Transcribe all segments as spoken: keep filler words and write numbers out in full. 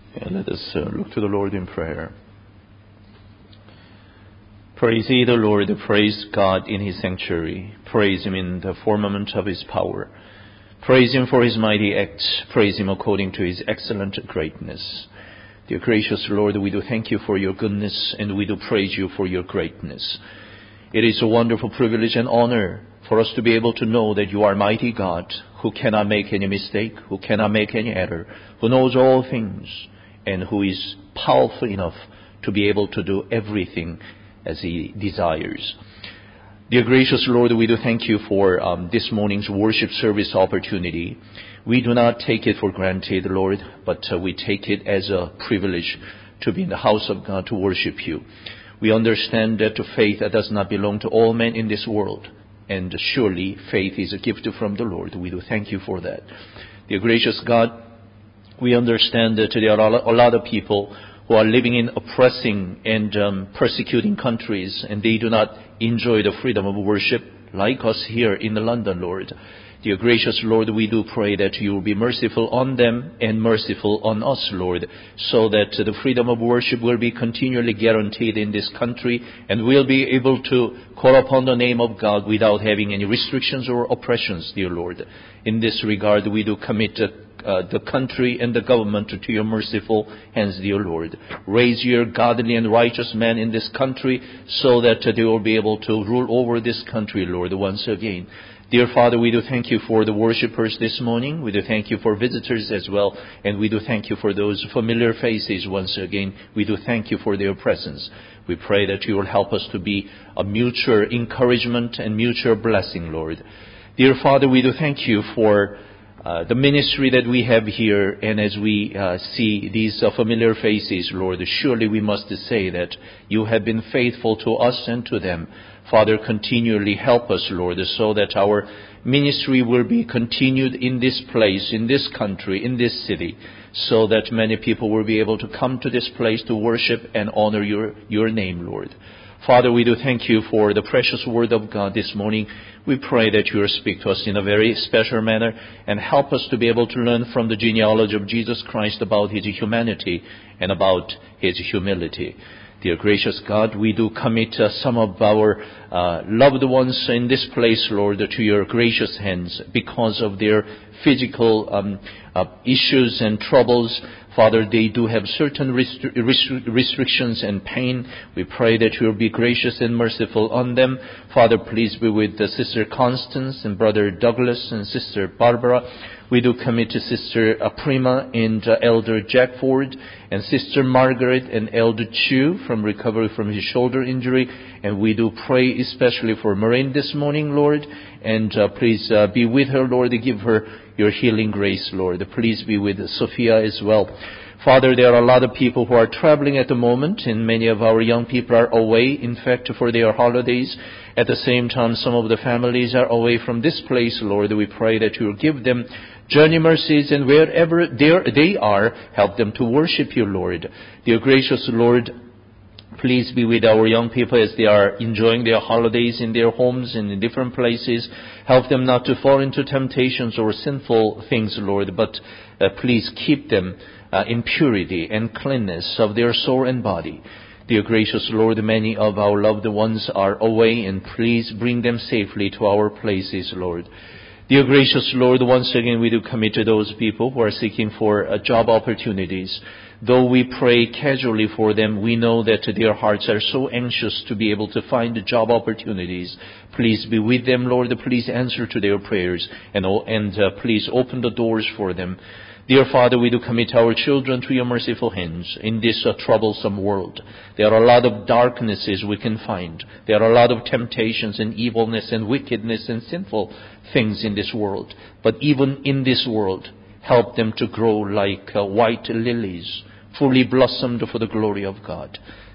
And let us uh, look to the Lord in prayer. Praise ye the Lord, praise God in His sanctuary. Praise Him in the firmament of His power. Praise Him for His mighty acts. Praise Him according to His excellent greatness. Dear gracious Lord, we do thank You for Your goodness, and we do praise You for Your greatness. It is a wonderful privilege and honor for us to be able to know that You are mighty God, who cannot make any mistake, who cannot make any error, who knows all things, and who is powerful enough to be able to do everything as He desires. Dear gracious Lord, we do thank You for um, this morning's worship service opportunity. We do not take it for granted, Lord, but uh, we take it as a privilege to be in the house of God to worship You. We understand that faith that does not belong to all men in this world, and surely faith is a gift from the Lord. We do thank You for that. Dear gracious God, we understand that there are a lot of people who are living in oppressing and um, persecuting countries, and they do not enjoy the freedom of worship like us here in London, Lord. Dear gracious Lord, we do pray that You will be merciful on them and merciful on us, Lord, so that the freedom of worship will be continually guaranteed in this country, and we'll be able to call upon the name of God without having any restrictions or oppressions, dear Lord. In this regard, we do commit uh, the country and the government to Your merciful hands, dear Lord. Raise Your godly and righteous men in this country so that they will be able to rule over this country, Lord, once again. Dear Father, we do thank You for the worshipers this morning. We do thank You for visitors as well. And we do thank You for those familiar faces once again. We do thank You for their presence. We pray that You will help us to be a mutual encouragement and mutual blessing, Lord. Dear Father, we do thank You for uh, the ministry that we have here. And as we uh, see these uh, familiar faces, Lord, surely we must say that You have been faithful to us and to them. Father, continually help us, Lord, so that our ministry will be continued in this place, in this country, in this city, so that many people will be able to come to this place to worship and honor Your, your name, Lord. Father, we do thank You for the precious word of God this morning. We pray that You will speak to us in a very special manner and help us to be able to learn from the genealogy of Jesus Christ about His humanity and about His humility. Dear gracious God, we do commit uh, some of our uh, loved ones in this place, Lord, to Your gracious hands because of their physical um, uh, issues and troubles. Father, they do have certain restri- restri- restrictions and pain. We pray that You will be gracious and merciful on them. Father, please be with uh, Sister Constance and Brother Douglas and Sister Barbara. We do commit to Sister Prima and uh, Elder Jack Ford and Sister Margaret and Elder Chu from recovery from his shoulder injury. And we do pray especially for Maureen this morning, Lord. And uh, please uh, be with her, Lord. Give her Your healing grace, Lord. Please be with Sophia as well. Father, there are a lot of people who are traveling at the moment, and many of our young people are away, in fact, for their holidays. At the same time, some of the families are away from this place, Lord. We pray that You will give them journey mercies, and wherever they are, help them to worship You, Lord. Dear gracious Lord, please be with our young people as they are enjoying their holidays in their homes and in different places. Help them not to fall into temptations or sinful things, Lord, but uh, please keep them uh, in purity and cleanness of their soul and body. Dear gracious Lord, many of our loved ones are away, and please bring them safely to our places, Lord. Dear gracious Lord, once again we do commit to those people who are seeking for uh, job opportunities. Though we pray casually for them, we know that their hearts are so anxious to be able to find job opportunities. Please be with them, Lord. Please answer to their prayers and, and uh, please open the doors for them. Dear Father, we do commit our children to Your merciful hands in this uh, troublesome world. There are a lot of darknesses we can find. There are a lot of temptations and evilness and wickedness and sinful things in this world. But even in this world, help them to grow like uh, white lilies, fully blossomed for the glory of God.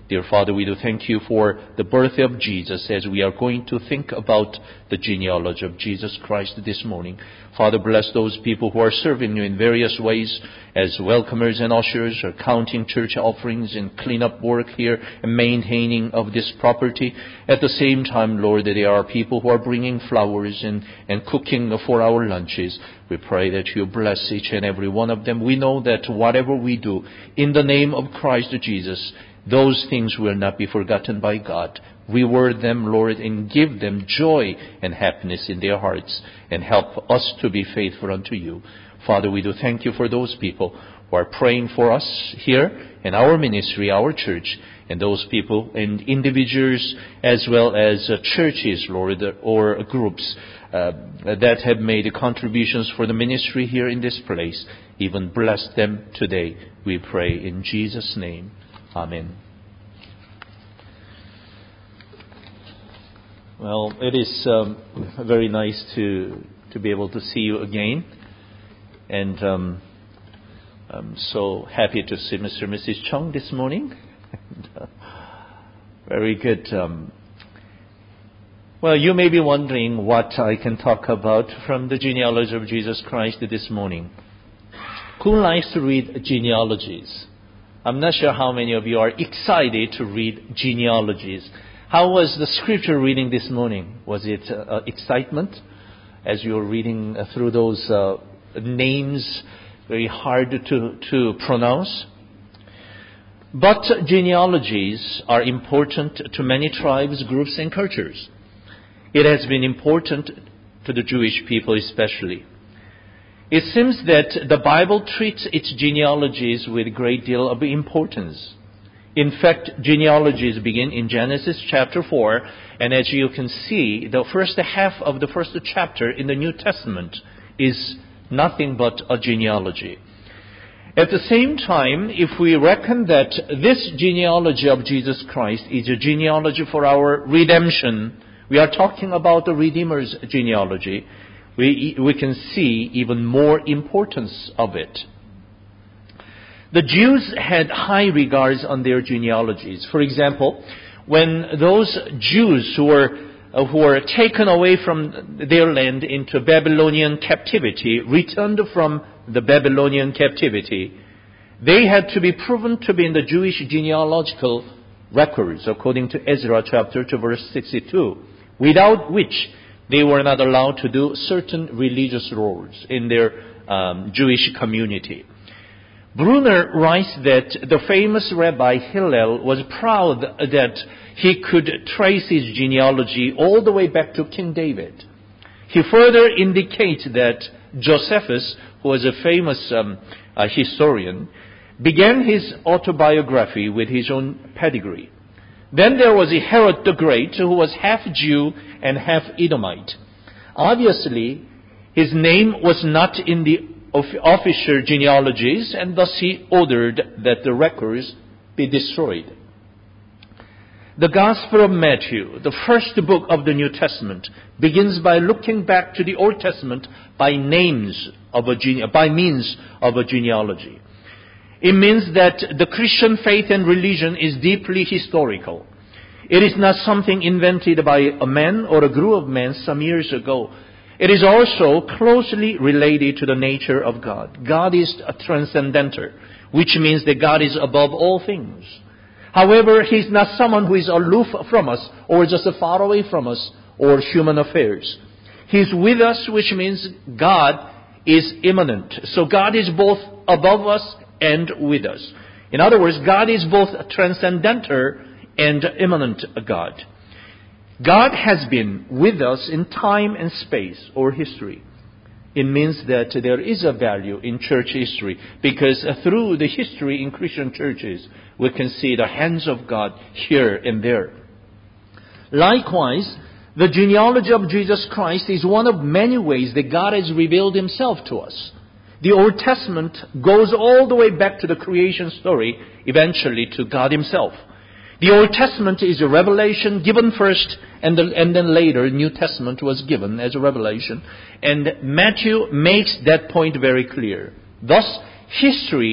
Dear Father, we do thank you for the birth of Jesus as we are going to think about the genealogy of Jesus Christ this morning. Father, bless those people who are serving you in various ways as welcomers and ushers, or counting church offerings and cleanup work here and maintaining of this property. At the same time, Lord, that there are people who are bringing flowers and, and cooking for our lunches. We pray that you bless each and every one of them. We know that whatever we do in the name of Christ Jesus, those things will not be forgotten by God. Reward them, Lord, and give them joy and happiness in their hearts, and help us to be faithful unto you. Father, we do thank you for those people who are praying for us here in our ministry, our church, and those people and individuals as well as uh, churches, Lord, or groups uh, that have made contributions for the ministry here in this place. Even bless them today, we pray in Jesus' name. Amen. Well, it is um, very nice to to be able to see you again, and um, I'm so happy to see Mister and Missus Chung this morning. and, uh, very good. Um, well, you may be wondering what I can talk about from the genealogy of Jesus Christ this morning. Who likes to read genealogies? I'm not sure how many of you are excited to read genealogies. How was the scripture reading this morning? Was it uh, excitement as you were reading uh, through those uh, names, very hard to, to pronounce? But genealogies are important to many tribes, groups, and cultures. It has been important to the Jewish people especially. It seems that the Bible treats its genealogies with a great deal of importance. In fact, genealogies begin in Genesis chapter four, and as you can see, the first half of the first chapter in the New Testament is nothing but a genealogy. At the same time, if we reckon that this genealogy of Jesus Christ is a genealogy for our redemption, we are talking about the Redeemer's genealogy, We, we can see even more importance of it. The Jews had high regards on their genealogies. For example, when those Jews who were, uh, who were taken away from their land into Babylonian captivity, returned from the Babylonian captivity, they had to be proven to be in the Jewish genealogical records, according to Ezra chapter two, verse sixty-two, without which they were not allowed to do certain religious roles in their um, Jewish community. Brunner writes that the famous Rabbi Hillel was proud that he could trace his genealogy all the way back to King David. He further indicates that Josephus, who was a famous um, uh, historian, began his autobiography with his own pedigree. Then there was Herod the Great, who was half Jew and half Edomite. Obviously, his name was not in the official genealogies, and thus he ordered that the records be destroyed. The Gospel of Matthew, the first book of the New Testament, begins by looking back to the Old Testament by names of a gene- by means of a genealogy. It means that the Christian faith and religion is deeply historical. It is not something invented by a man or a group of men some years ago. It is also closely related to the nature of God. God is a transcendental, which means that God is above all things. However, He is not someone who is aloof from us or just far away from us or human affairs. He is with us, which means God is immanent. So God is both above us and with us. In other words, God is both transcendental and immanent God. God has been with us in time and space or history. It means that there is a value in church history because through the history in Christian churches, we can see the hands of God here and there. Likewise, the genealogy of Jesus Christ is one of many ways that God has revealed Himself to us. The Old Testament goes all the way back to the creation story, eventually to God Himself. The Old Testament is a revelation given first, and, the, and then later New Testament was given as a revelation. And Matthew makes that point very clear. Thus, history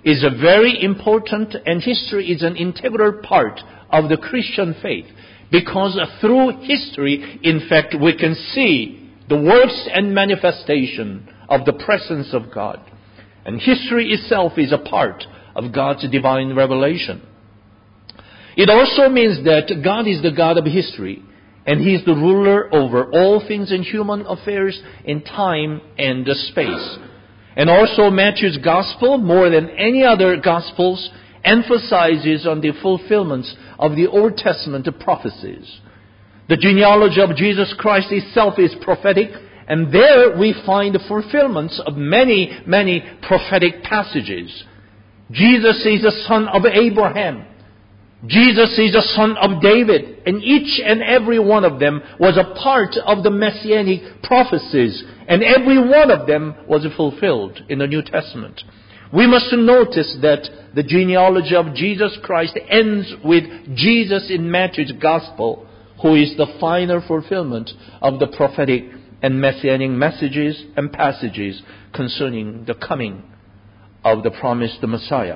is a very important, and history is an integral part of the Christian faith. Because through history, in fact, we can see the works and manifestation of the presence of God. And history itself is a part of God's divine revelation. It also means that God is the God of history, and He is the ruler over all things in human affairs in time and space. And also Matthew's Gospel, more than any other Gospels, emphasizes on the fulfillments of the Old Testament prophecies. The genealogy of Jesus Christ itself is prophetic, and there we find the fulfillments of many, many prophetic passages. Jesus is the son of Abraham. Jesus is the son of David, and each and every one of them was a part of the messianic prophecies, and every one of them was fulfilled in the New Testament. We must notice that the genealogy of Jesus Christ ends with Jesus in Matthew's Gospel, who is the final fulfillment of the prophetic and messianic messages and passages concerning the coming of the promised Messiah.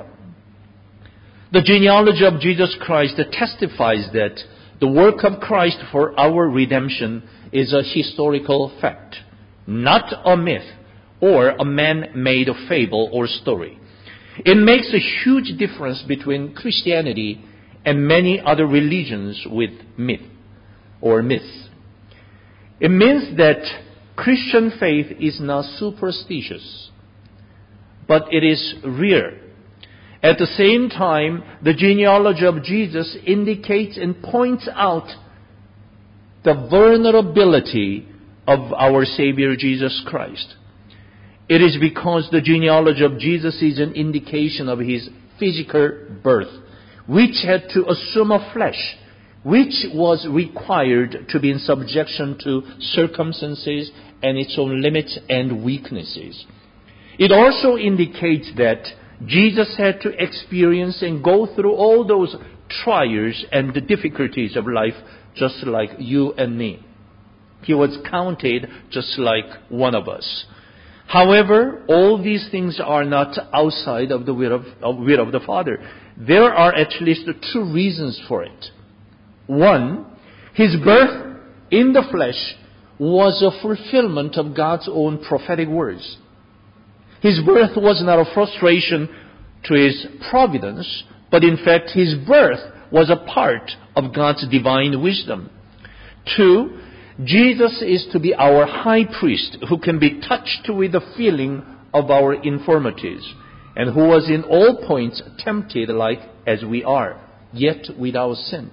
The genealogy of Jesus Christ testifies that the work of Christ for our redemption is a historical fact, not a myth or a man-made fable or story. It makes a huge difference between Christianity and many other religions with myth or myths. It means that Christian faith is not superstitious, but it is real. At the same time, the genealogy of Jesus indicates and points out the vulnerability of our Savior Jesus Christ. It is because the genealogy of Jesus is an indication of His physical birth, which had to assume a flesh, which was required to be in subjection to circumstances and its own limits and weaknesses. It also indicates that Jesus had to experience and go through all those trials and the difficulties of life just like you and me. He was counted just like one of us. However, all these things are not outside of the will of, of, will of the Father. There are at least two reasons for it. One, His birth in the flesh was a fulfillment of God's own prophetic words. His birth was not a frustration to His providence, but in fact His birth was a part of God's divine wisdom. Two, Jesus is to be our high priest who can be touched with the feeling of our infirmities, and who was in all points tempted like as we are, yet without sin.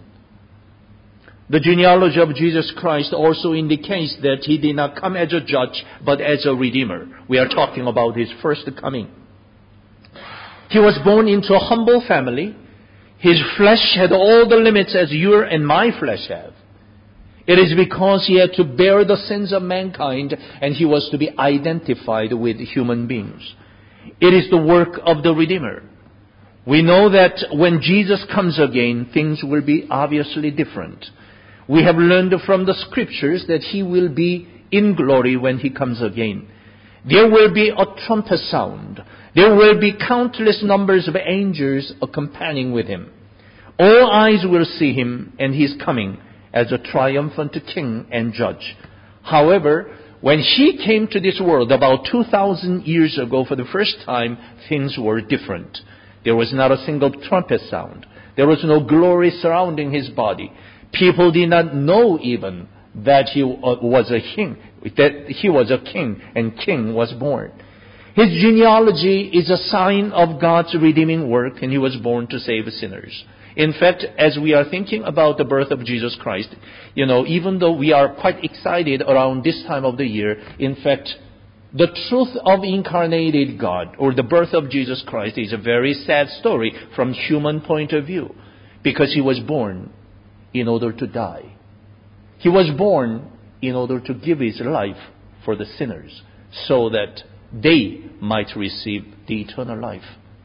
The genealogy of Jesus Christ also indicates that He did not come as a judge, but as a redeemer. We are talking about His first coming. He was born into a humble family. His flesh had all the limits as your and my flesh have. It is because He had to bear the sins of mankind, and He was to be identified with human beings. It is the work of the Redeemer. We know that when Jesus comes again, things will be obviously different. We have learned from the Scriptures that He will be in glory when He comes again. There will be a trumpet sound. There will be countless numbers of angels accompanying with Him. All eyes will see Him, and He is coming as a triumphant King and Judge. However, when He came to this world about two thousand years ago for the first time, things were different. There was not a single trumpet sound. There was no glory surrounding His body. People did not know even that He was a king, that He was a king and king was born. His genealogy is a sign of God's redeeming work, and He was born to save sinners. In fact, as we are thinking about the birth of Jesus Christ, you know, even though we are quite excited around this time of the year, in fact, the truth of incarnated God or the birth of Jesus Christ is a very sad story from human point of view, because He was born in order to die. He was born in order to give His life for the sinners, so that they might receive the eternal life.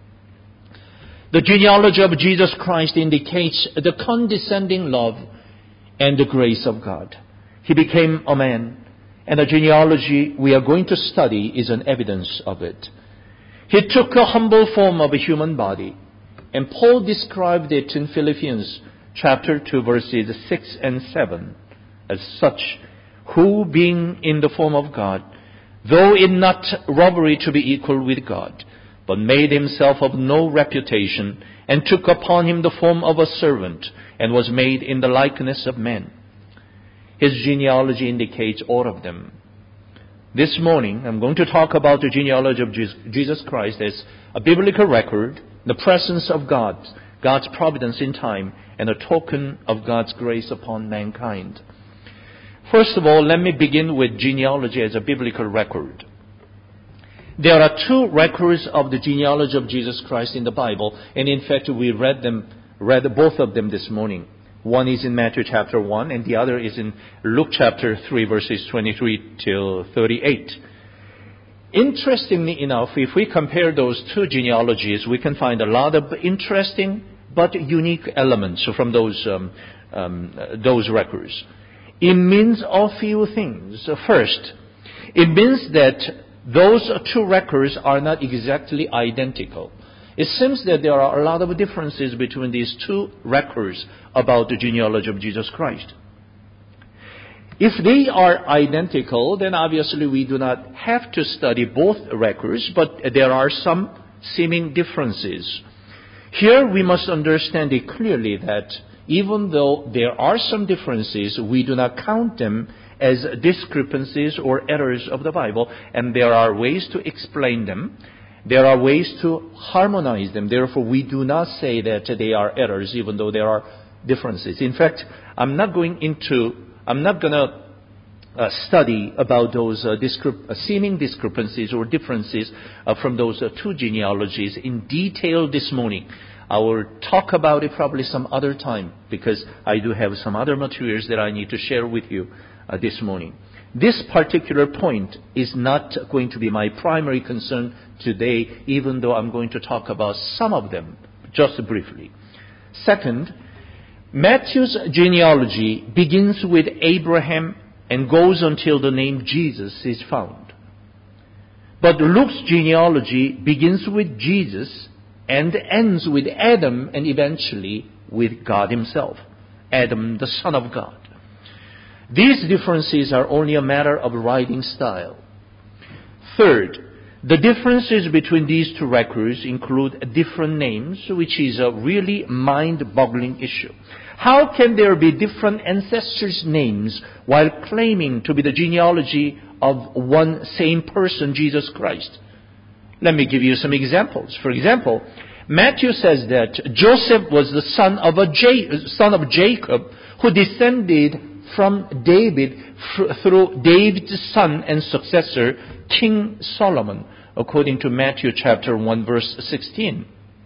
The genealogy of Jesus Christ indicates the condescending love and the grace of God. He became a man, and the genealogy we are going to study is an evidence of it. He took a humble form of a human body, and Paul described it in Philippians chapter two, verses six and seven, as such, who being in the form of God, though in not robbery to be equal with God, but made himself of no reputation, and took upon him the form of a servant, and was made in the likeness of men. His genealogy indicates all of them. This morning, I'm going to talk about the genealogy of Jesus Christ as a biblical record, the presence of God, God's providence in time, and a token of God's grace upon mankind. First of all, let me begin with genealogy as a biblical record. There are two records of the genealogy of Jesus Christ in the Bible, and in fact, we read them, read both of them this morning. One is in Matthew chapter one, and the other is in Luke chapter three, verses twenty-three till thirty-eight. Interestingly enough, if we compare those two genealogies, we can find a lot of interesting but unique elements from those um, um, those records. It means a few things. First, it means that those two records are not exactly identical. It seems that there are a lot of differences between these two records about the genealogy of Jesus Christ. If they are identical, then obviously we do not have to study both records, but there are some seeming differences. Here we must understand it clearly that even though there are some differences, we do not count them as discrepancies or errors of the Bible, and there are ways to explain them. There are ways to harmonize them. Therefore, we do not say that they are errors, even though there are differences. In fact, I'm not going into, I'm not going to uh, study about those uh, discrep- uh, seeming discrepancies or differences uh, from those uh, two genealogies in detail this morning. I will talk about it probably some other time, because I do have some other materials that I need to share with you uh, this morning. This particular point is not going to be my primary concern today, even though I'm going to talk about some of them just briefly. Second, Matthew's genealogy begins with Abraham and goes until the name Jesus is found. But Luke's genealogy begins with Jesus and ends with Adam and eventually with God himself, Adam, the Son of God. These differences are only a matter of writing style. Third, the differences between these two records include different names, which is a really mind-boggling issue. How can there be different ancestors' names while claiming to be the genealogy of one same person, Jesus Christ? Let me give you some examples. For example, Matthew says that Joseph was the son of a J- son of Jacob, who descended from David through David's son and successor, King Solomon, according to Matthew chapter one, verse sixteen.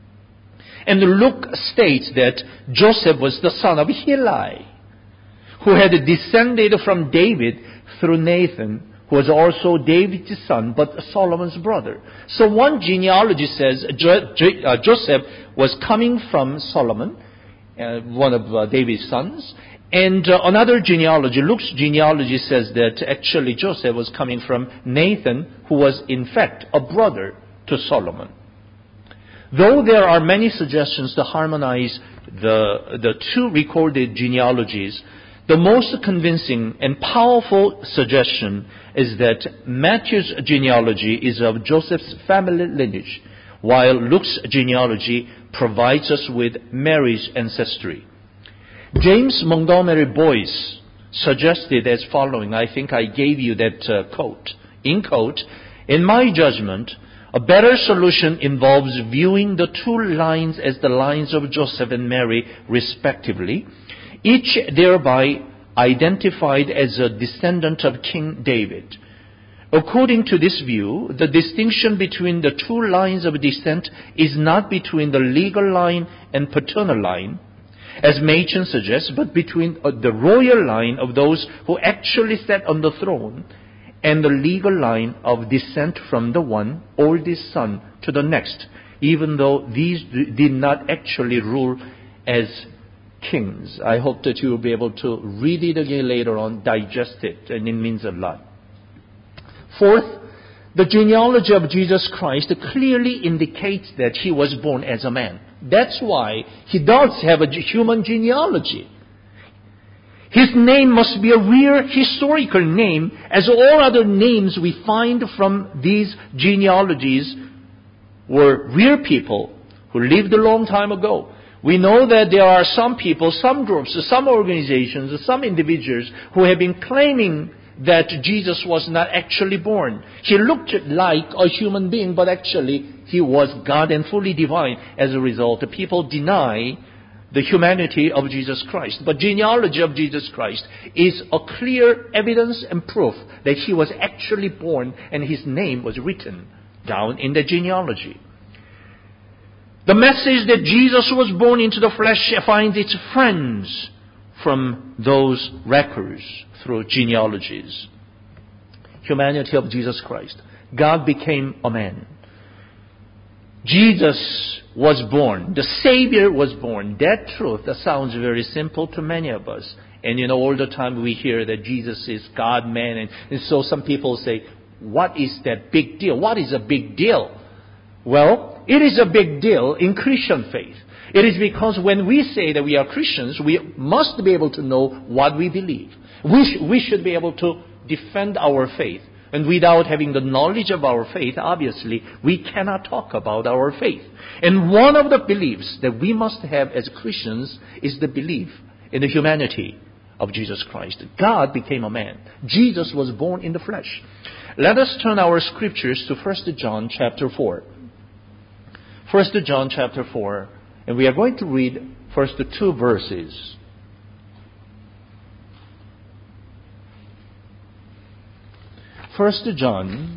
And Luke states that Joseph was the son of Heli, who had descended from David through Nathan, who was also David's son, but Solomon's brother. So one genealogy says Jo- Jo- uh, Joseph was coming from Solomon, uh, one of uh, David's sons. And uh, another genealogy, Luke's genealogy, says that actually Joseph was coming from Nathan, who was in fact a brother to Solomon. Though there are many suggestions to harmonize the, the two recorded genealogies, the most convincing and powerful suggestion is that Matthew's genealogy is of Joseph's family lineage, while Luke's genealogy provides us with Mary's ancestry. James Montgomery Boyce suggested as following. I think I gave you that uh, quote. In quote, "In my judgment, a better solution involves viewing the two lines as the lines of Joseph and Mary, respectively, each thereby identified as a descendant of King David. According to this view, the distinction between the two lines of descent is not between the legal line and paternal line, as Machen suggests, but between uh, the royal line of those who actually sat on the throne and the legal line of descent from the one oldest son to the next, even though these d- did not actually rule as kings." I hope that you will be able to read it again later on, digest it, and it means a lot. Fourth, The genealogy of Jesus Christ clearly indicates that he was born as a man. That's why he does have a human genealogy. His name must be a real historical name, as all other names we find from these genealogies were real people who lived a long time ago. We know that there are some people, some groups, some organizations, some individuals who have been claiming that Jesus was not actually born. He looked like a human being, but actually he was God and fully divine. As a result, people deny the humanity of Jesus Christ. But genealogy of Jesus Christ is a clear evidence and proof that he was actually born and his name was written down in the genealogy. The message that Jesus was born into the flesh finds its friends from those records through genealogies. Humanity of Jesus Christ. God became a man. Jesus was born. The Savior was born. That truth, that sounds very simple to many of us. And you know, all the time we hear that Jesus is God, man. And, and so some people say, what is that big deal? What is a big deal? Well, it is a big deal in Christian faith. It is because when we say that we are Christians, we must be able to know what we believe. We, sh- we should be able to defend our faith. And without having the knowledge of our faith, obviously, we cannot talk about our faith. And one of the beliefs that we must have as Christians is the belief in the humanity of Jesus Christ. God became a man. Jesus was born in the flesh. Let us turn our scriptures to First John chapter four. First John chapter four. And we are going to read first two verses. First John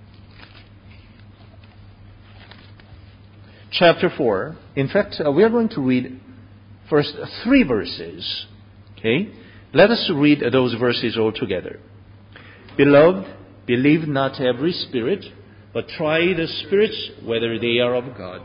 chapter four. In fact, uh, we are going to read first three verses. Okay? Let us read those verses all together. Beloved, believe not every spirit, but try the spirits whether they are of God.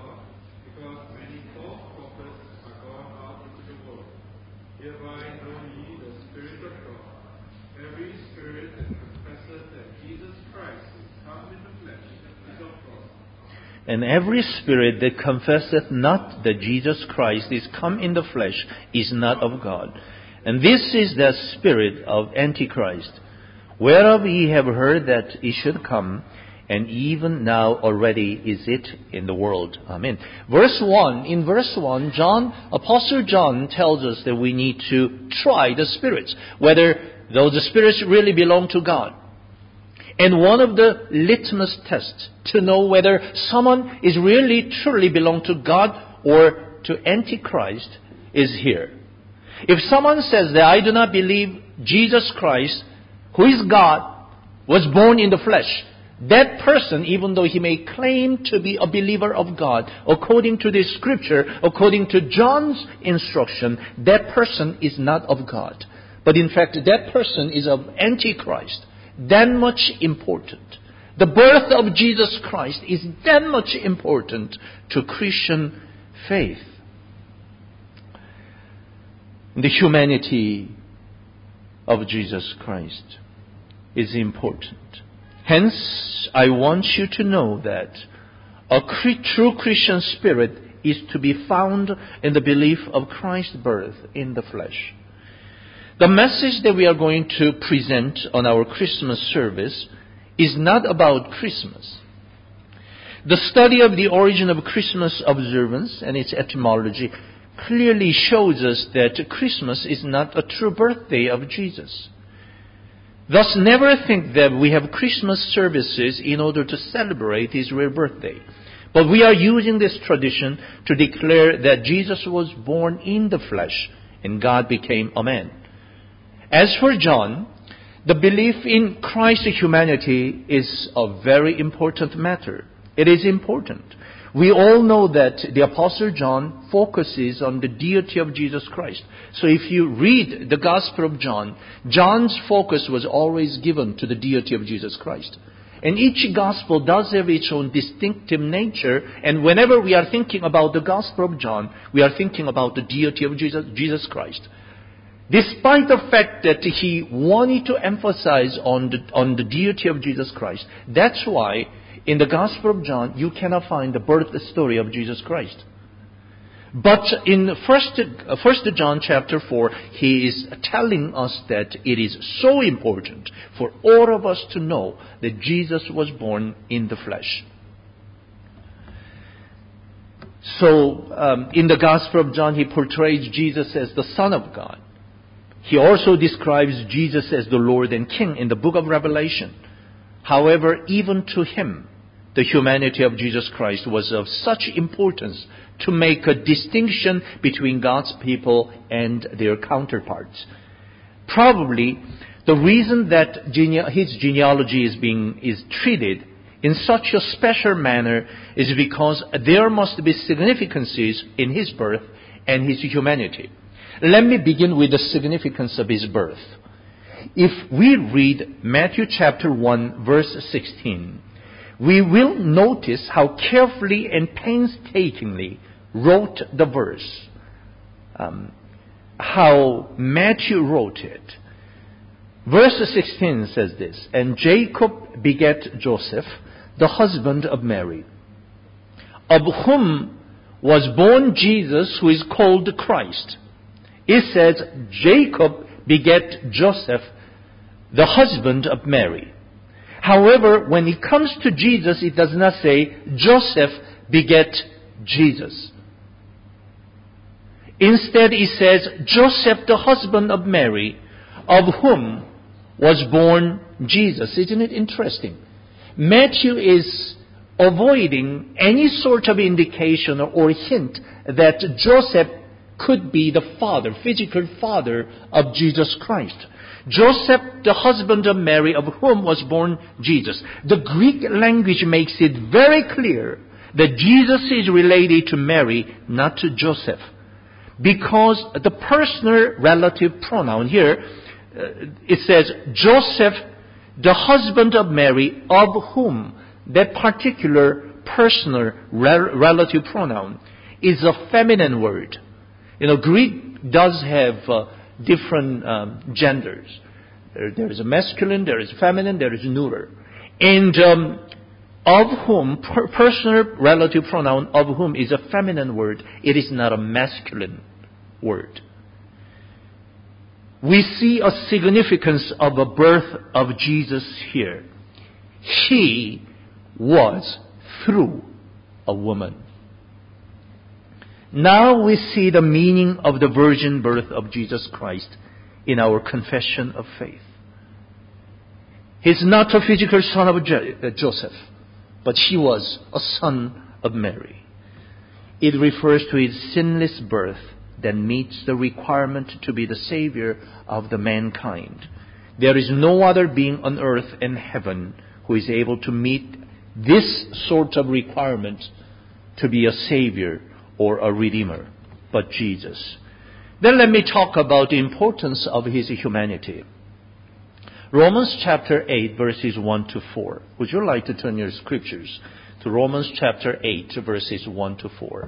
And every spirit that confesseth not that Jesus Christ is come in the flesh is not of God. And this is the spirit of Antichrist, whereof ye have heard that he should come, and even now already is it in the world. Amen. Verse one, in verse one, John, Apostle John tells us that we need to try the spirits, whether those spirits really belong to God. And one of the litmus tests to know whether someone is really truly belong to God or to Antichrist is here. If someone says that I do not believe Jesus Christ, who is God, was born in the flesh, that person, even though he may claim to be a believer of God, according to the scripture, according to John's instruction, that person is not of God. But in fact, that person is of Antichrist. That much important. The birth of Jesus Christ is that much important to Christian faith. The humanity of Jesus Christ is important. Hence, I want you to know that a true Christian spirit is to be found in the belief of Christ's birth in the flesh. The message that we are going to present on our Christmas service is not about Christmas. The study of the origin of Christmas observance and its etymology clearly shows us that Christmas is not a true birthday of Jesus. Thus, never think that we have Christmas services in order to celebrate his real birthday. But we are using this tradition to declare that Jesus was born in the flesh and God became a man. As for John, the belief in Christ's humanity is a very important matter. It is important. We all know that the Apostle John focuses on the deity of Jesus Christ. So if you read the Gospel of John, John's focus was always given to the deity of Jesus Christ. And each Gospel does have its own distinctive nature. And whenever we are thinking about the Gospel of John, we are thinking about the deity of Jesus, Jesus Christ. despite the fact that he wanted to emphasize on the, on the deity of Jesus Christ. That's why in the Gospel of John, you cannot find the birth story of Jesus Christ. But in First, First John chapter four, he is telling us that it is so important for all of us to know that Jesus was born in the flesh. So, um, in the Gospel of John, he portrays Jesus as the Son of God. He also describes Jesus as the Lord and King in the book of Revelation. However, even to him, the humanity of Jesus Christ was of such importance to make a distinction between God's people and their counterparts. Probably, the reason that gene- his genealogy is being is treated in such a special manner is because there must be significances in his birth and his humanity. Let me begin with the significance of his birth. If we read Matthew chapter one, verse sixteen, we will notice how carefully and painstakingly wrote the verse, um, how Matthew wrote it. Verse sixteen says this, "And Jacob begat Joseph, the husband of Mary, of whom was born Jesus, who is called Christ." It says, Jacob begat Joseph, the husband of Mary. However, when it comes to Jesus, it does not say, Joseph begat Jesus. Instead, it says, Joseph, the husband of Mary, of whom was born Jesus. Isn't it interesting? Matthew is avoiding any sort of indication or hint that Joseph could be the father, physical father of Jesus Christ. Joseph, the husband of Mary, of whom was born Jesus. The Greek language makes it very clear that Jesus is related to Mary, not to Joseph. Because the personal relative pronoun here, uh, it says, Joseph, the husband of Mary, of whom, that particular personal rel- relative pronoun is a feminine word. You know, Greek does have uh, different um, genders. There, there is a masculine, there is feminine, there is neuter. And um, of whom, per- personal relative pronoun of whom is a feminine word. It is not a masculine word. We see a significance of the birth of Jesus here. He was through a woman. Now we see the meaning of the virgin birth of Jesus Christ in our confession of faith. He's not a physical son of Joseph, but he was a son of Mary. It refers to his sinless birth that meets the requirement to be the Savior of the mankind. There is no other being on earth and heaven who is able to meet this sort of requirement to be a Savior or a Redeemer, but Jesus. Then let me talk about the importance of his humanity. Romans chapter eight, verses one to four. Would you like to turn your scriptures to Romans chapter eight, verses one to four?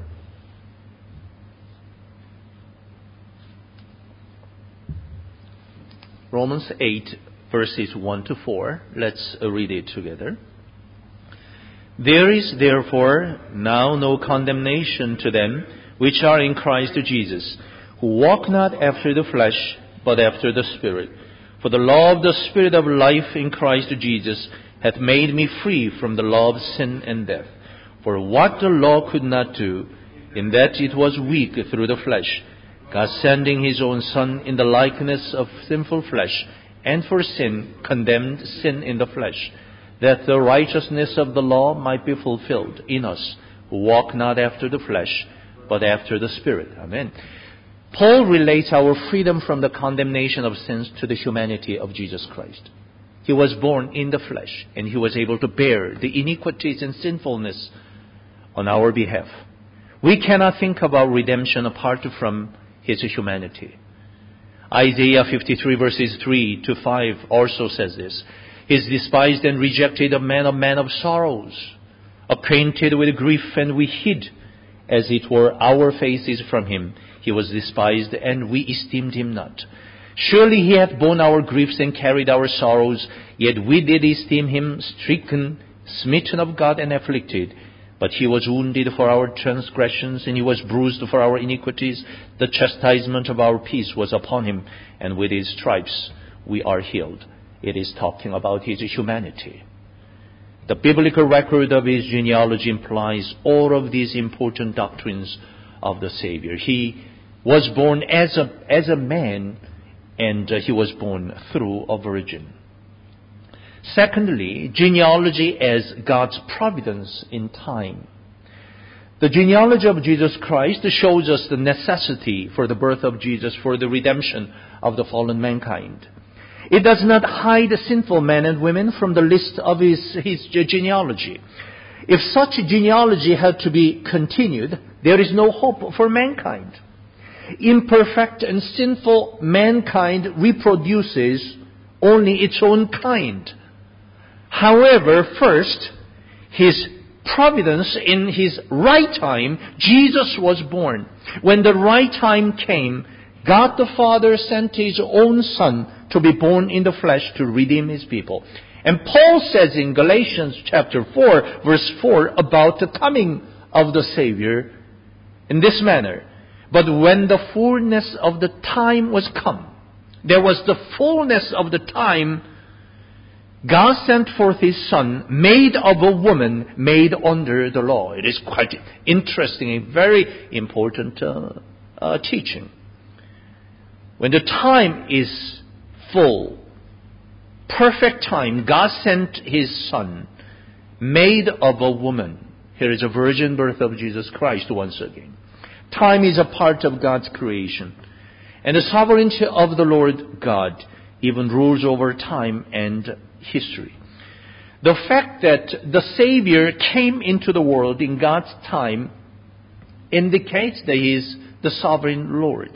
Romans eight, verses one to four. Let's read it together. There is therefore now no condemnation to them which are in Christ Jesus, who walk not after the flesh, but after the Spirit. For the law of the Spirit of life in Christ Jesus hath made me free from the law of sin and death. For what the law could not do, in that it was weak through the flesh, God sending his own Son in the likeness of sinful flesh, and for sin condemned sin in the flesh, that the righteousness of the law might be fulfilled in us, who walk not after the flesh, but after the Spirit. Amen. Paul relates our freedom from the condemnation of sins to the humanity of Jesus Christ. He was born in the flesh, and he was able to bear the iniquities and sinfulness on our behalf. We cannot think about redemption apart from his humanity. Isaiah fifty-three verses three to five also says this. He is despised and rejected, a man, a man of sorrows, acquainted with grief, and we hid, as it were, our faces from him. He was despised, and we esteemed him not. Surely he hath borne our griefs and carried our sorrows, yet we did esteem him stricken, smitten of God, and afflicted. But he was wounded for our transgressions, and he was bruised for our iniquities. The chastisement of our peace was upon him, and with his stripes we are healed. It is talking about his humanity. The biblical record of his genealogy implies all of these important doctrines of the Savior. He was born as a, as a man, and uh, he was born through a virgin. Secondly, genealogy as God's providence in time. The genealogy of Jesus Christ shows us the necessity for the birth of Jesus for the redemption of the fallen mankind. It does not hide sinful men and women from the list of his, his genealogy. If such a genealogy had to be continued, there is no hope for mankind. Imperfect and sinful mankind reproduces only its own kind. However, first, his providence in his right time, Jesus was born. When the right time came, God the Father sent his own Son to be born in the flesh to redeem his people. And Paul says in Galatians chapter four, verse four, about the coming of the Savior in this manner. But when the fullness of the time was come, there was the fullness of the time, God sent forth his Son, made of a woman, made under the law. It is quite interesting, a very important uh, uh, teaching. When the time is full, perfect time, God sent his Son, made of a woman. Here is a virgin birth of Jesus Christ once again. Time is a part of God's creation. And the sovereignty of the Lord God even rules over time and history. The fact that the Savior came into the world in God's time indicates that he is the sovereign Lord.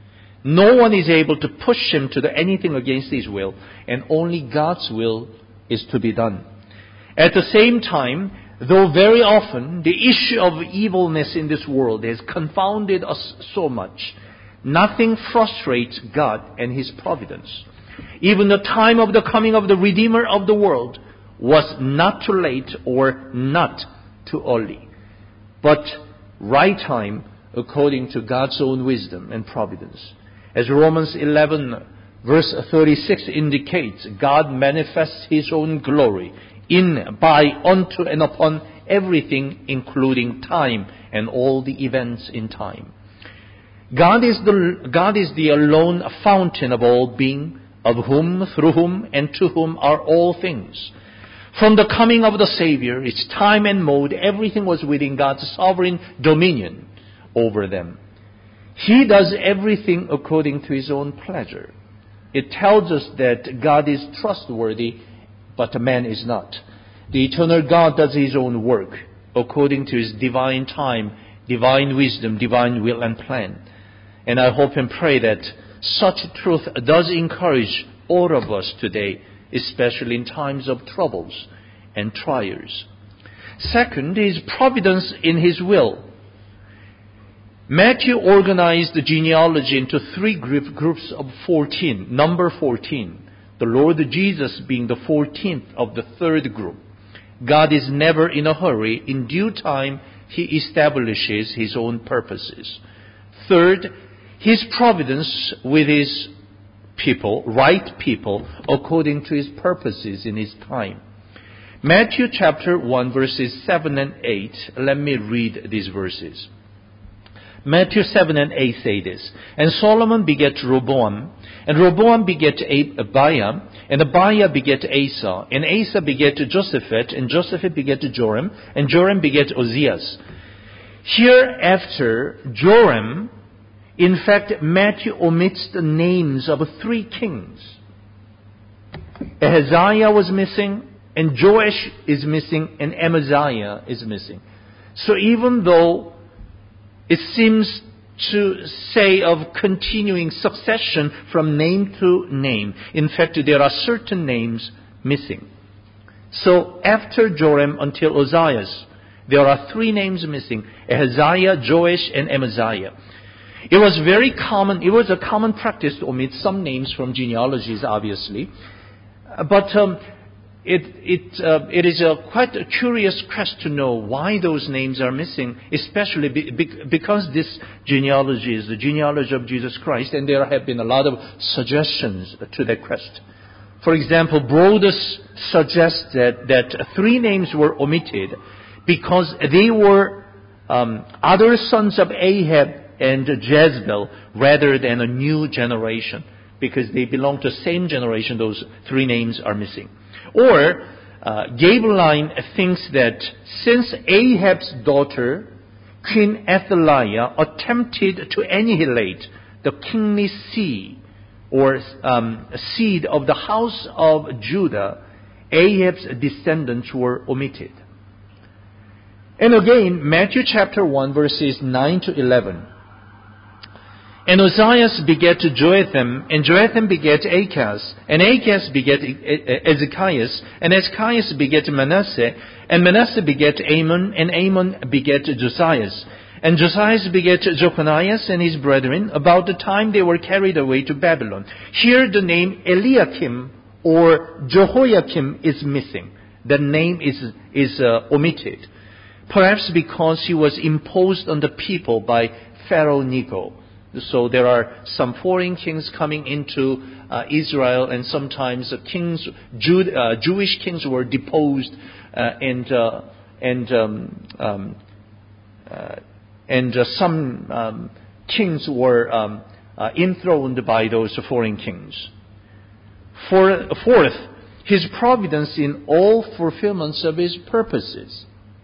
No one is able to push him to do anything against his will, and only God's will is to be done. At the same time, though very often the issue of evilness in this world has confounded us so much, nothing frustrates God and his providence. Even the time of the coming of the Redeemer of the world was not too late or not too early, but right time according to God's own wisdom and providence. As Romans eleven verse thirty-six indicates, God manifests his own glory in, by, unto, and upon everything, including time and all the events in time. God is the, God is the alone fountain of all being, of whom, through whom, and to whom are all things. From the coming of the Savior, its time and mode, everything was within God's sovereign dominion over them. He does everything according to his own pleasure. It tells us that God is trustworthy, but man is not. The eternal God does his own work according to his divine time, divine wisdom, divine will and plan. And I hope and pray that such truth does encourage all of us today, especially in times of troubles and trials. Second is providence in his will. Matthew organized the genealogy into three group, groups of fourteen, number fourteen. The Lord Jesus being the fourteenth of the third group. God is never in a hurry. In due time, he establishes his own purposes. Third, his providence with his people, right people, according to his purposes in his time. Matthew chapter one, verses seven and eight. Let me read these verses. Matthew seven and eight say this. And Solomon begat Rehoboam, and Rehoboam begat Abiah, and Abiah begat Asa, and Asa begat Josaphat, and Josaphat begat Joram, and Joram begat Ozias. Hereafter, Joram, in fact, Matthew omits the names of three kings. Ahaziah was missing, and Joash is missing, and Amaziah is missing. So even though it seems to say of continuing succession from name to name, in fact, there are certain names missing. So after Joram until Ozias, there are three names missing: Ahaziah, Joash, and Amaziah. It was very common, it was a common practice to omit some names from genealogies, obviously. Uh, but um, it, it, uh, it is a quite a curious quest to know why those names are missing, especially be, be, because this genealogy is the genealogy of Jesus Christ, and there have been a lot of suggestions to that quest. For example, Brodus suggests that, that three names were omitted because they were um, other sons of Ahab and Jezebel rather than a new generation. Because they belong to the same generation, those three names are missing. Or, uh, Gabeline thinks that since Ahab's daughter, Queen Athaliah, attempted to annihilate the kingly seed, or um, seed of the house of Judah, Ahab's descendants were omitted. And again, Matthew chapter one, verses nine to eleven. And Ozias begat Joatham, and Joatham begat Achaz, and Achaz begat Ezekias, and Ezekias begat Manasseh, and Manasseh begat Amon, and Amon begat Josias. And Josias begat Jeconias and his brethren about the time they were carried away to Babylon. Here the name Eliakim or Jehoiakim is missing. The name is, is uh, omitted. Perhaps because he was imposed on the people by Pharaoh Necho. So there are some foreign kings coming into uh, Israel, and sometimes uh, kings, Jude, uh, Jewish kings were deposed, uh, and uh, and um, um, uh, and uh, some um, kings were um, uh, enthroned by those foreign kings. For, fourth, His providence in all fulfillments of His purposes.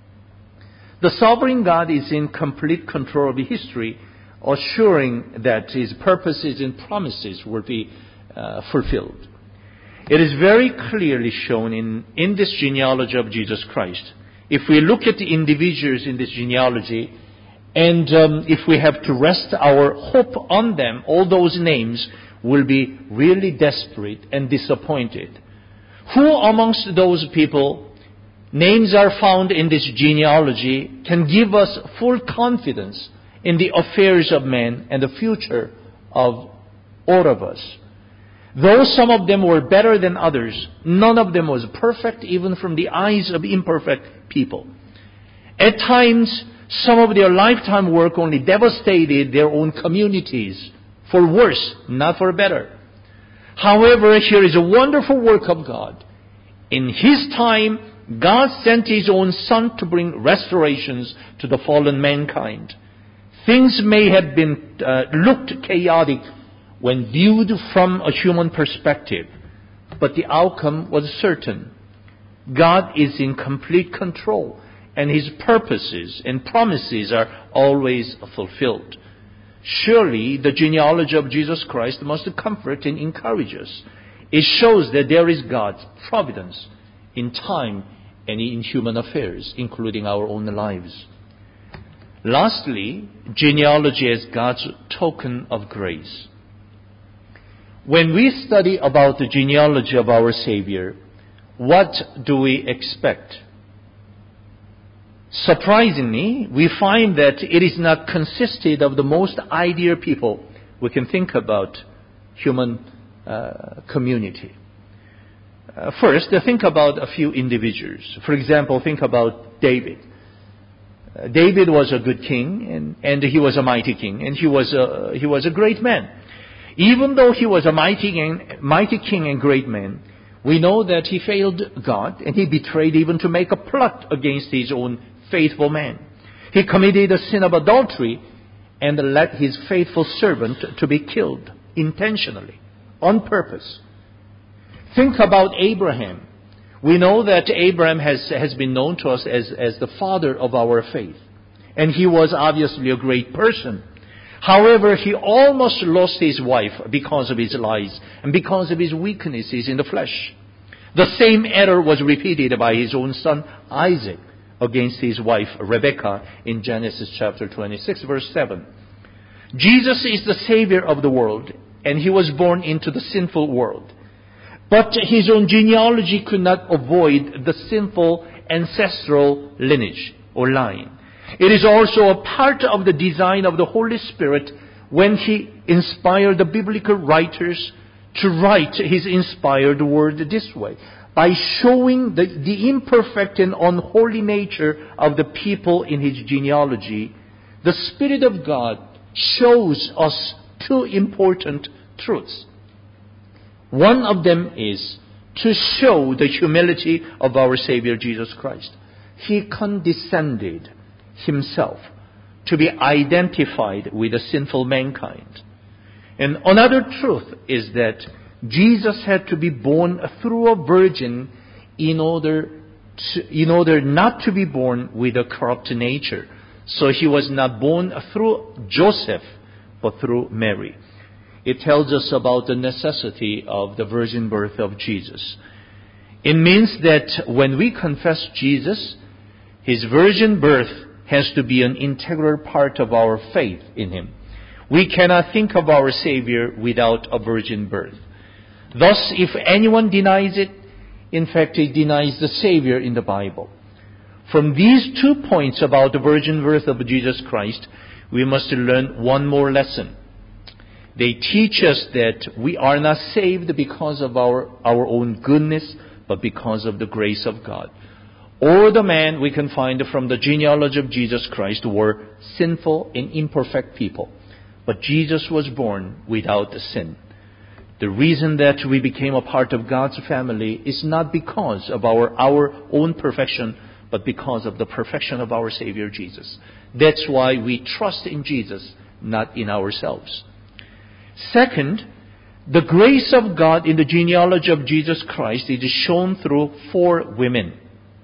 The sovereign God is in complete control of history, assuring that His purposes and promises will be uh, fulfilled. It is very clearly shown in, in this genealogy of Jesus Christ. If we look at the individuals in this genealogy, and um, if we have to rest our hope on them, all those names will be really desperate and disappointed. Who amongst those people, names are found in this genealogy, can give us full confidence in the affairs of men and the future of all of us? Though some of them were better than others, none of them was perfect even from the eyes of imperfect people. At times, some of their lifetime work only devastated their own communities, for worse, not for better. However, here is a wonderful work of God. In His time, God sent His own Son to bring restorations to the fallen mankind. Things may have been uh, looked chaotic when viewed from a human perspective, but the outcome was certain. God is in complete control, and His purposes and promises are always fulfilled. Surely, the genealogy of Jesus Christ must comfort and encourage us. It shows that there is God's providence in time and in human affairs, including our own lives. Lastly, genealogy as God's token of grace. When we study about the genealogy of our Savior, what do we expect? Surprisingly, we find that it is not consisted of the most ideal people we can think about human uh, community. Uh, first, think about a few individuals. For example, think about David. Uh, David was a good king, and, and he was a mighty king, and he was a, he was a great man. Even though he was a mighty king, mighty king and great man, we know that he failed God, and he betrayed even to make a plot against his own faithful man. He committed a sin of adultery and let his faithful servant to be killed intentionally, on purpose. Think about Abraham. We know that Abraham has, has been known to us as, as the father of our faith. And he was obviously a great person. However, he almost lost his wife because of his lies and because of his weaknesses in the flesh. The same error was repeated by his own son Isaac against his wife Rebekah in Genesis chapter twenty-six, verse seven. Jesus is the Savior of the world, and He was born into the sinful world. But His own genealogy could not avoid the sinful ancestral lineage or line. It is also a part of the design of the Holy Spirit when He inspired the biblical writers to write His inspired word this way, by showing the, the imperfect and unholy nature of the people in His genealogy. The Spirit of God shows us two important truths. One of them is to show the humility of our Savior Jesus Christ. He condescended Himself to be identified with the sinful mankind. And another truth is that Jesus had to be born through a virgin in order to, in order not to be born with a corrupt nature. So He was not born through Joseph, but through Mary. It tells us about the necessity of the virgin birth of Jesus. It means that when we confess Jesus, His virgin birth has to be an integral part of our faith in Him. We cannot think of our Savior without a virgin birth. Thus, if anyone denies it, in fact, he denies the Savior in the Bible. From these two points about the virgin birth of Jesus Christ, we must learn one more lesson. They teach us that we are not saved because of our, our own goodness, but because of the grace of God. All the men we can find from the genealogy of Jesus Christ were sinful and imperfect people. But Jesus was born without sin. The reason that we became a part of God's family is not because of our, our own perfection, but because of the perfection of our Savior Jesus. That's why we trust in Jesus, not in ourselves. Second, the grace of God in the genealogy of Jesus Christ is shown through four women.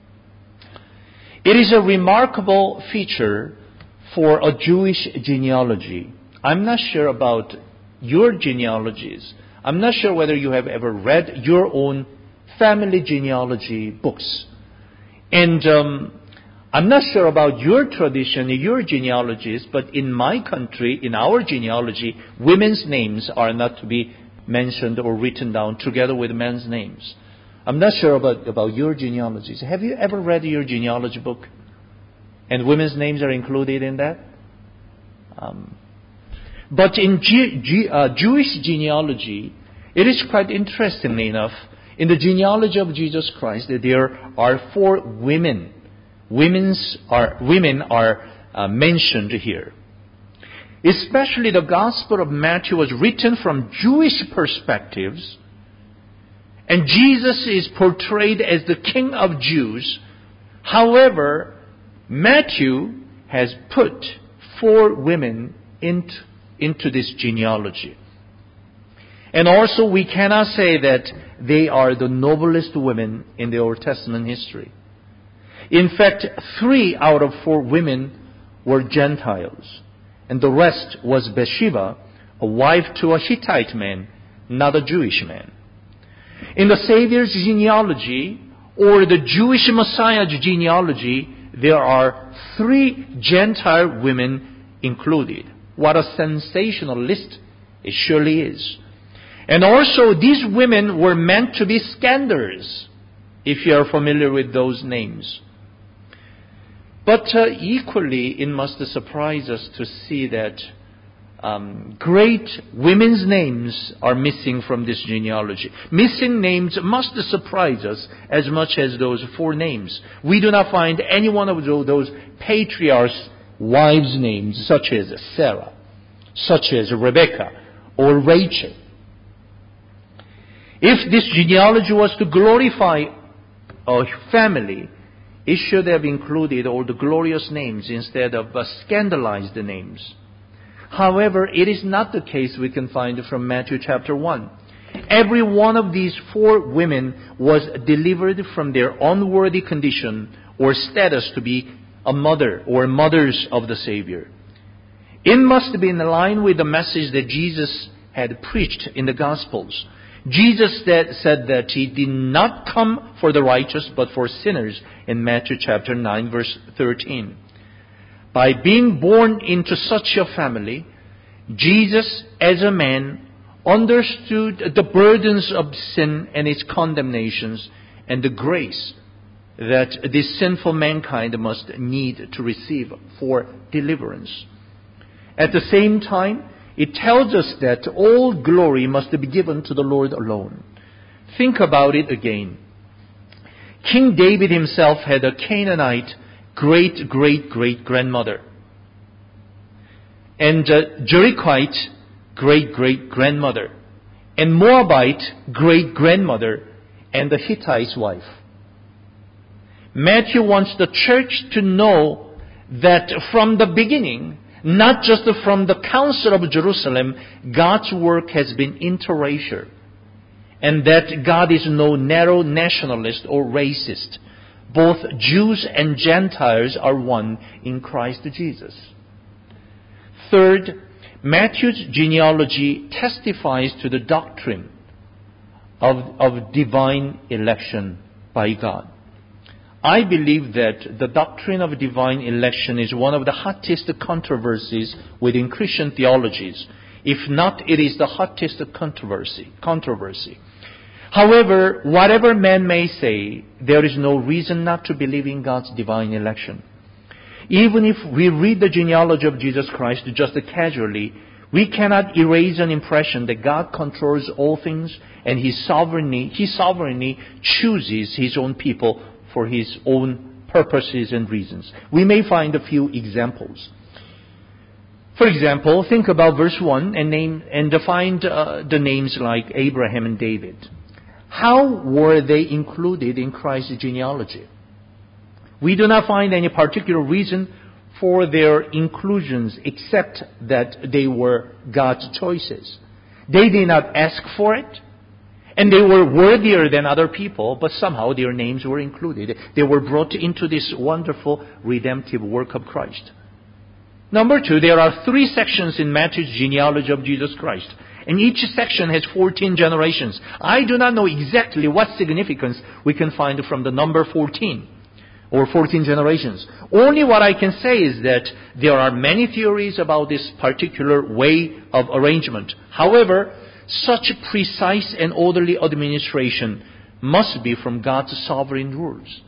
It is a remarkable feature for a Jewish genealogy. I'm not sure about your genealogies. I'm not sure whether you have ever read your own family genealogy books. And um, I'm not sure about your tradition, your genealogies, but in my country, in our genealogy, women's names are not to be mentioned or written down together with men's names. I'm not sure about, about your genealogies. Have you ever read your genealogy book? And women's names are included in that? Um, but in G, G, uh, Jewish genealogy, it is quite interestingly enough, in the genealogy of Jesus Christ, that there are four women. Women's are, women are uh, mentioned here. Especially the Gospel of Matthew was written from Jewish perspectives, and Jesus is portrayed as the King of Jews. However, Matthew has put four women into, into this genealogy. And also we cannot say that they are the noblest women in the Old Testament history. In fact, three out of four women were Gentiles. And the rest was Bathsheba, a wife to a Hittite man, not a Jewish man. In the Savior's genealogy, or the Jewish Messiah's genealogy, there are three Gentile women included. What a sensational list it surely is. And also, these women were meant to be scandalous, if you are familiar with those names. But uh, equally, it must surprise us to see that um, great women's names are missing from this genealogy. Missing names must surprise us as much as those four names. We do not find any one of those patriarchs' wives' names, such as Sarah, such as Rebecca, or Rachel. If this genealogy was to glorify a family, it should have included all the glorious names instead of uh, scandalized names. However, it is not the case we can find from Matthew chapter one. Every one of these four women was delivered from their unworthy condition or status to be a mother or mothers of the Savior. It must be in line with the message that Jesus had preached in the Gospels. Jesus said that He did not come for the righteous, but for sinners in Matthew chapter nine, verse thirteen. By being born into such a family, Jesus, as a man, understood the burdens of sin and its condemnations and the grace that this sinful mankind must need to receive for deliverance. At the same time, it tells us that all glory must be given to the Lord alone. Think about it again. King David himself had a Canaanite great-great-great-grandmother, and a Jerichoite great-great-grandmother, and Moabite great-grandmother, and the Hittite's wife. Matthew wants the church to know that from the beginning, not just from the Council of Jerusalem, God's work has been interracial, and that God is no narrow nationalist or racist. Both Jews and Gentiles are one in Christ Jesus. Third, Matthew's genealogy testifies to the doctrine of, of divine election by God. I believe that the doctrine of divine election is one of the hottest controversies within Christian theologies. If not, it is the hottest controversy. controversy. However, whatever man may say, there is no reason not to believe in God's divine election. Even if we read the genealogy of Jesus Christ just casually, we cannot erase an impression that God controls all things and His sovereignty, He sovereignly chooses His own people for His own purposes and reasons. We may find a few examples. For example, think about verse one and name and find uh, the names like Abraham and David. How were they included in Christ's genealogy? We do not find any particular reason for their inclusions except that they were God's choices. They did not ask for it, and they were worthier than other people, but somehow their names were included. They were brought into this wonderful redemptive work of Christ. Number two, there are three sections in Matthew's genealogy of Jesus Christ. And each section has fourteen generations. I do not know exactly what significance we can find from the number fourteen or fourteen generations. Only what I can say is that there are many theories about this particular way of arrangement. However, such precise and orderly administration must be from God's sovereign rules.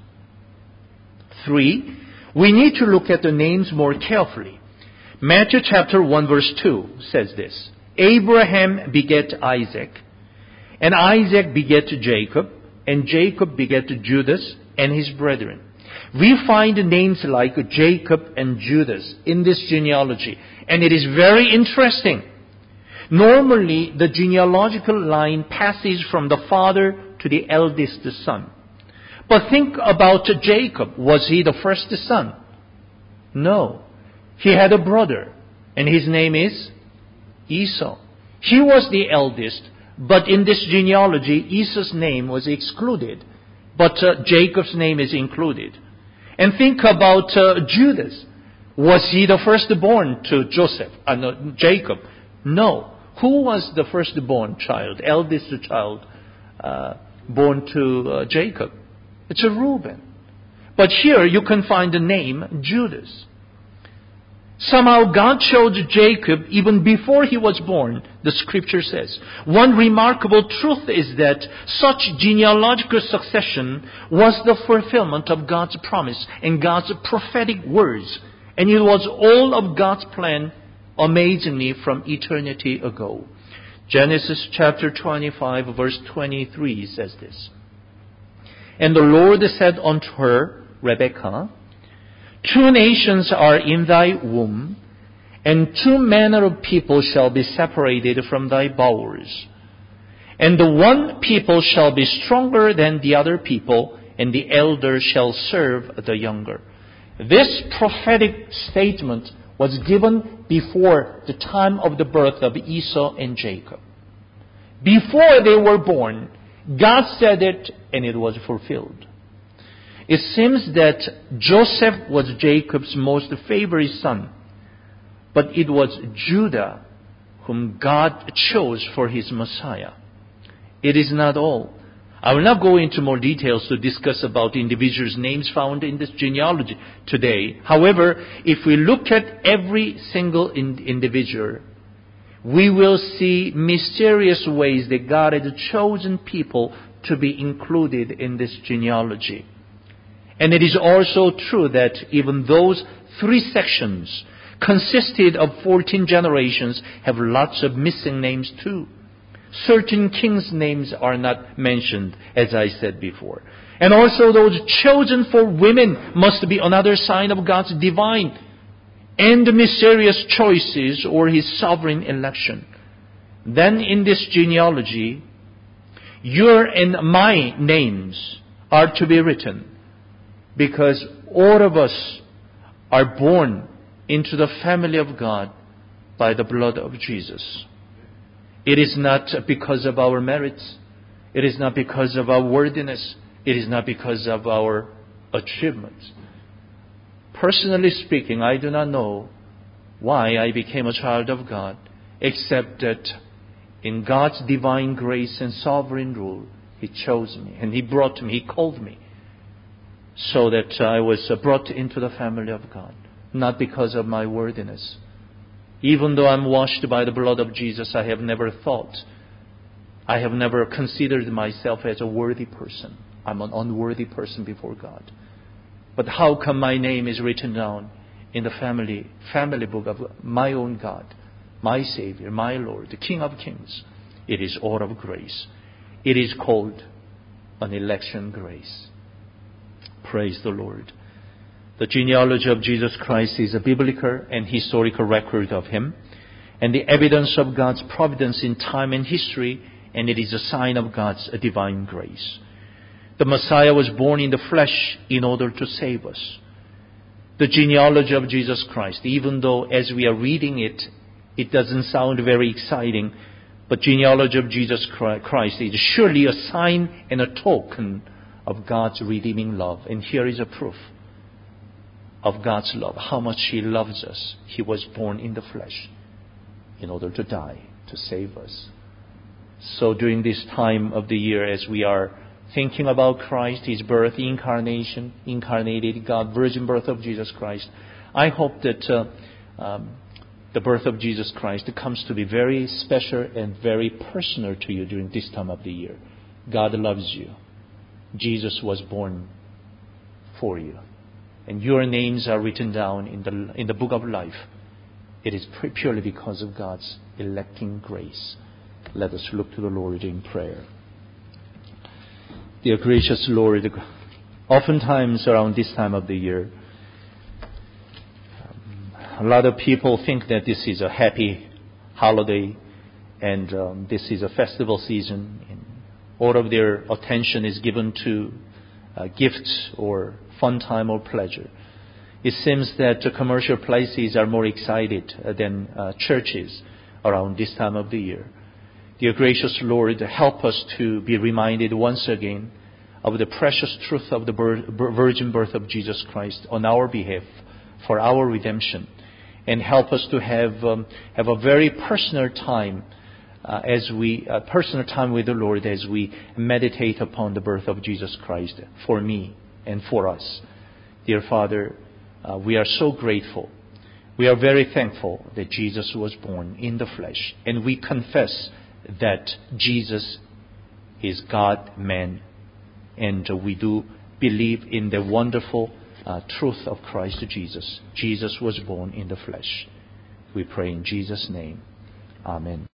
Three, we need to look at the names more carefully. Matthew chapter one verse two says this. Abraham begat Isaac, and Isaac begat Jacob, and Jacob begat Judas and his brethren. We find names like Jacob and Judas in this genealogy, and it is very interesting. Normally, the genealogical line passes from the father to the eldest son. But think about Jacob. Was he the first son? No. He had a brother, and his name is Esau. He was the eldest, but in this genealogy, Esau's name was excluded, but uh, Jacob's name is included. And think about uh, Judas. Was he the firstborn to Joseph? Uh, no, Jacob? No. Who was the firstborn child, eldest child, uh, born to uh, Jacob? It's a Reuben. But here you can find the name Judas. Somehow God chose Jacob even before he was born, the scripture says. One remarkable truth is that such genealogical succession was the fulfillment of God's promise and God's prophetic words. And it was all of God's plan, amazingly, from eternity ago. Genesis chapter twenty-five verse twenty-three says this. And the Lord said unto her, Rebekah, two nations are in thy womb, and two manner of people shall be separated from thy bowels. And the one people shall be stronger than the other people, and the elder shall serve the younger. This prophetic statement was given before the time of the birth of Esau and Jacob. Before they were born, God said it, and it was fulfilled. It seems that Joseph was Jacob's most favorite son, but it was Judah whom God chose for his Messiah. It is not all. I will not go into more details to discuss about individuals' names found in this genealogy today. However, if we look at every single in- individual, we will see mysterious ways that God had chosen people to be included in this genealogy. And it is also true that even those three sections consisted of fourteen generations, have lots of missing names too. Certain kings' names are not mentioned, as I said before. And also those chosen for women must be another sign of God's divine and mysterious choices or His sovereign election. Then in this genealogy, your and my names are to be written, because all of us are born into the family of God by the blood of Jesus. It is not because of our merits. It is not because of our worthiness. It is not because of our achievements. Personally speaking, I do not know why I became a child of God, except that in God's divine grace and sovereign rule, He chose me and He brought me, He called me, so that I was brought into the family of God, not because of my worthiness. Even though I'm washed by the blood of Jesus, I have never thought, I have never considered myself as a worthy person. I'm an unworthy person before God. But how come my name is written down in the family family book of my own God, my Savior, my Lord, the King of Kings? It is all of grace. It is called an election grace. Praise the Lord. The genealogy of Jesus Christ is a biblical and historical record of Him, and the evidence of God's providence in time and history, and it is a sign of God's divine grace. The Messiah was born in the flesh in order to save us. The genealogy of Jesus Christ, even though as we are reading it, it doesn't sound very exciting, but genealogy of Jesus Christ is surely a sign and a token of God's redeeming love. And here is a proof of God's love, how much He loves us. He was born in the flesh in order to die, to save us. So during this time of the year, as we are thinking about Christ, His birth, incarnation, incarnated God, virgin birth of Jesus Christ, I hope that uh, um, the birth of Jesus Christ comes to be very special and very personal to you during this time of the year. God loves you. Jesus was born for you. And your names are written down in the in the book of life. It is purely because of God's electing grace. Let us look to the Lord in prayer. Dear gracious Lord, oftentimes around this time of the year, um, a lot of people think that this is a happy holiday and um, this is a festival season. And all of their attention is given to uh, gifts or fun time or pleasure. It seems that uh, commercial places are more excited uh, than uh, churches around this time of the year. Dear gracious Lord, help us to be reminded once again of the precious truth of the virgin birth of Jesus Christ on our behalf for our redemption, and help us to have um, have a very personal time uh, as we uh, personal time with the Lord as we meditate upon the birth of Jesus Christ for me and for us. Dear Father, uh, we are so grateful. We are very thankful that Jesus was born in the flesh, and we confess that Jesus is God, man, and uh, we do believe in the wonderful uh, truth of Christ Jesus. Jesus was born in the flesh. We pray in Jesus' name. Amen.